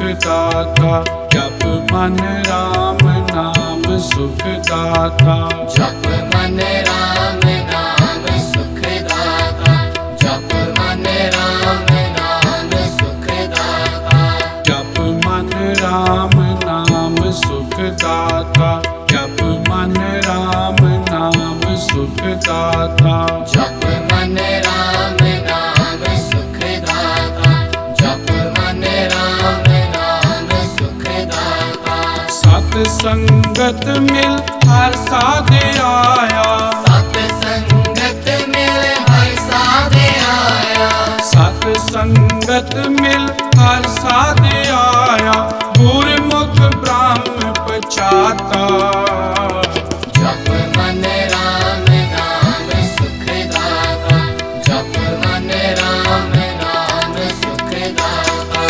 दाता। जप मन राम नाम सुख दाता। जप मन राम नाम सुख दाता। जप मन राम नाम सुख दाता। जप मन राम नाम सुख दाता। जप मन राम नाम सुख दाता। जप मन राम नाम सुख दाता। जप मन राम नाम सुख दाता। सत संगत मिल हर साध आया। सत संगत मिल हर साध आया। सत संगत मिल हर साध आया। गुरमुख ब्रह्म पछाता। जप मन राम नाम सुख दाता। जप मन राम नाम सुख दाता।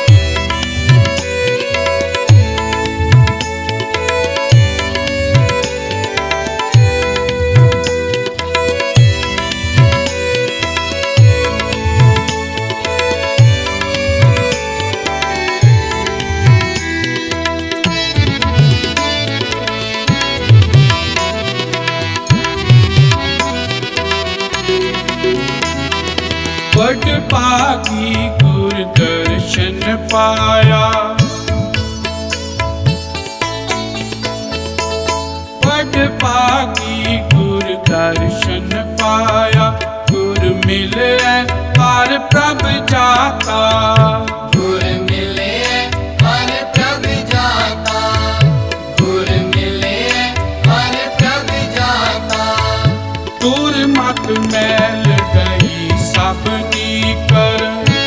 बड़ पागी गुर दर्शन पाया। बड़ पागी गुर दर्शन पाया। गुर मिले हर प्रभ जाता। गुर मिले हर प्रभ जाता। गुर मिले हर प्रभ जाता। दूर मत मैल गई सबनी कर।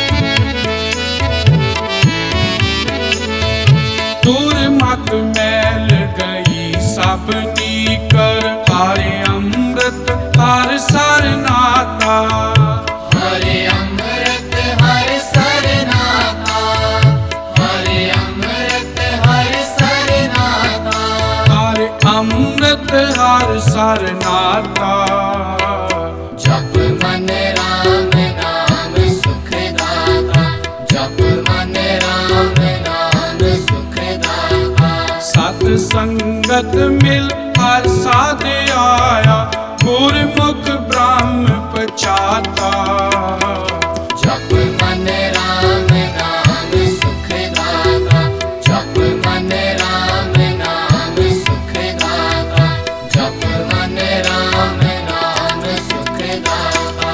दूर मत मैल गई सबनी कर। हरे अमृत हर सर नाता। हरे अमृत हर सर नाता। हरे अमृत हर सर नाता। हरे अमृत हर सर नाता। जप मन राम नाम सुख दाता। जप मन राम नाम सुख दाता। सत संगत मिल हर साध आया। गुरमुख ब्रह्म पछाता। जप मन राम नाम सुख दाता। जप मन राम नाम सुख दाता। जप मन राम नाम सुख दाता।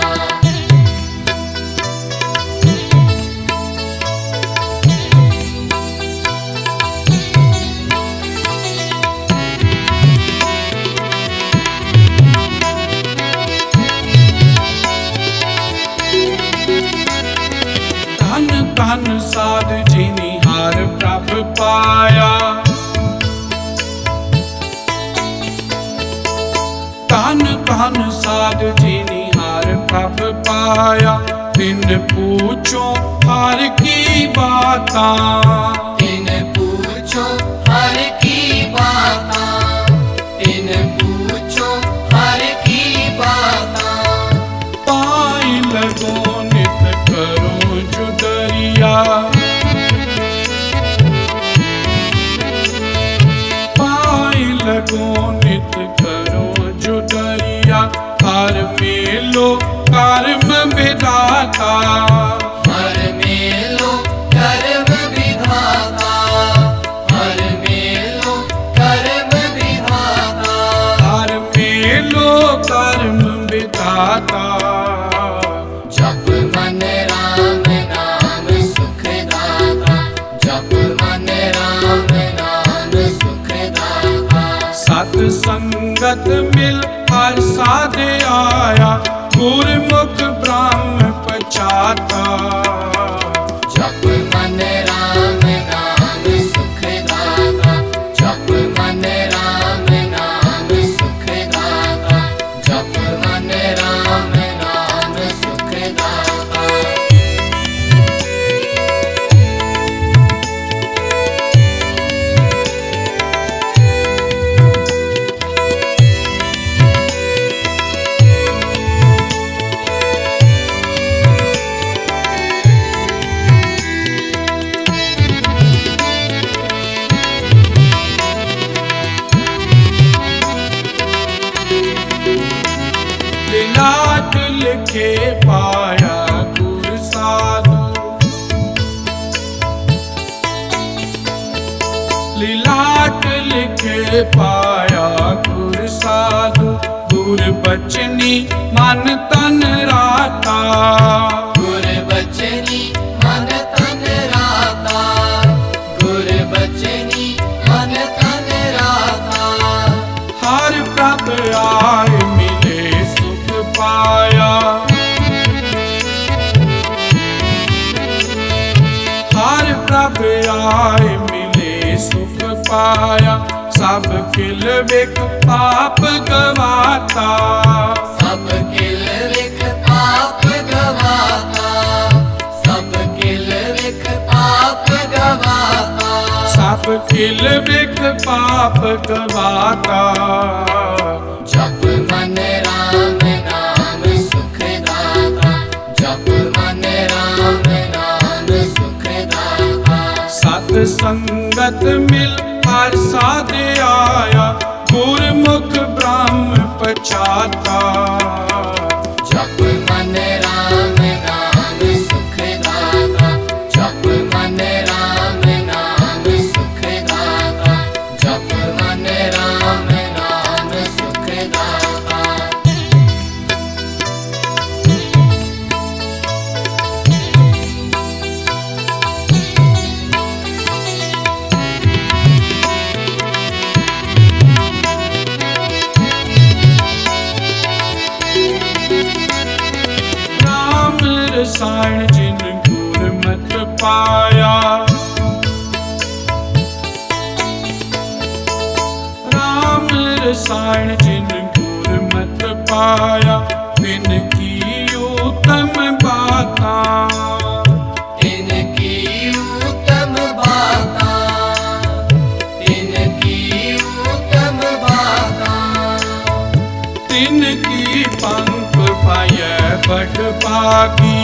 धन धन साध जिनि हर प्रभ पाया। धन धन साध जिनि हर प्रभ पाया। बिन पूछो हर की बाता। बिन पूछो हर की बाता। बिन पूछो हर की बाता। पाई लगो नित करो जुदरिया। पाई लगो नित करो जुदरिया। हर मेलो कर्म विधाता। हर मेलो कर्म विधाता। हर मेलो कर्म विधाता। हर मेलो कर्म विधाता। जप मन राम नाम सुख दाता। जप मन राम नाम सुख दाता। सत संगत मिल हर साध आया। गुरमुख ब्रह्म पछाता। जप मन राम नाम सुख दाता। जप मन राम नाम सुख दाता। जप मन राम नाम सुख दाता। लिखे पाया गुर साधु। लीलाट लिखे पाया गुर साधु, गुर बचनी मन तन राता। गुर बचनी मन तन राता, गुर बचनी मन तन राता। हर प्रभ आए मिले सुख पाया, हर प्रभ आए मिले सुख पाया। सब किल बिक पाप गवाता, सब किल विख पाप गवाता, सब किल विख पाप गवाता। सब किल बिक पाप गवाता। जप मन राम नाम सुखदाता, जप मन राम नाम सुखदाता। सत संगत मिल हर साध आया, गुरमुख ब्रह्म पछाता। जप मन राम नाम सुखदाता, जप मन राम नाम सुखदाता, जप मन राम नाम सुखदाता। राम रसायन जिन गुरमत पाया, राम रसायन जिन गुरमत पाया। बिन की उत्तम बाता, इनकी उत्तम बाता, इनकी उत्तम बाता। तिनकी पंख पाय बड़ भागी,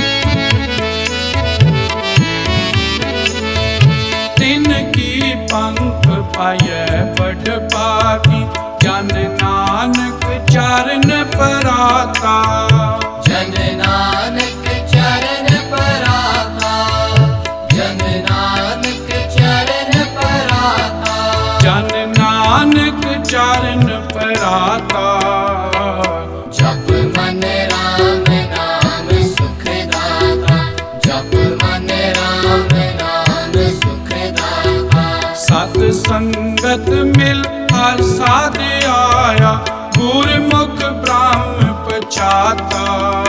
तिनकी पंख पाय बड़ भागी। जन नानक चरण पराता, जन नानक चरण पराता, जन नानक चरण पराता। जन नानक चरण पराता। जप मन राम नाम सुखदाता, जप मन राम नाम सुखदाता। सत संगत मिल हर साध आया, गुरमुख ब्रह्म पछाता।